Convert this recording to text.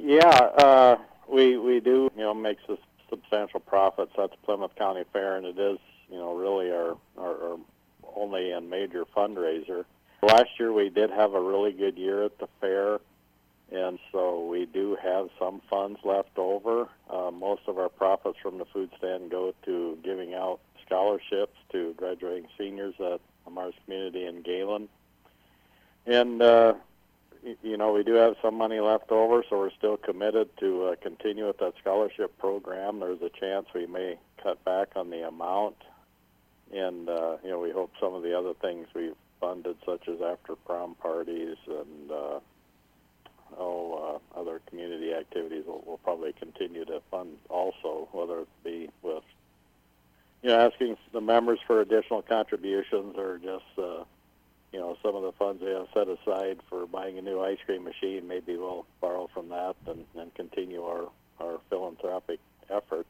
Yeah, we do, make substantial profits at the Plymouth County Fair, and it is, really our only and major fundraiser. Last year we did have a really good year at the fair, and so we do have some funds left over. Most of our profits from the food stand go to giving out scholarships to graduating seniors at Mars Community in Galen. And, we do have some money left over, so we're still committed to continue with that scholarship program. There's a chance we may cut back on the amount. And, we hope some of the other things we've funded, such as after-prom parties and other community activities, we'll probably continue to fund also, whether it be with, asking the members for additional contributions or just, some of the funds they have set aside for buying a new ice cream machine. Maybe we'll borrow from that and continue our philanthropic efforts.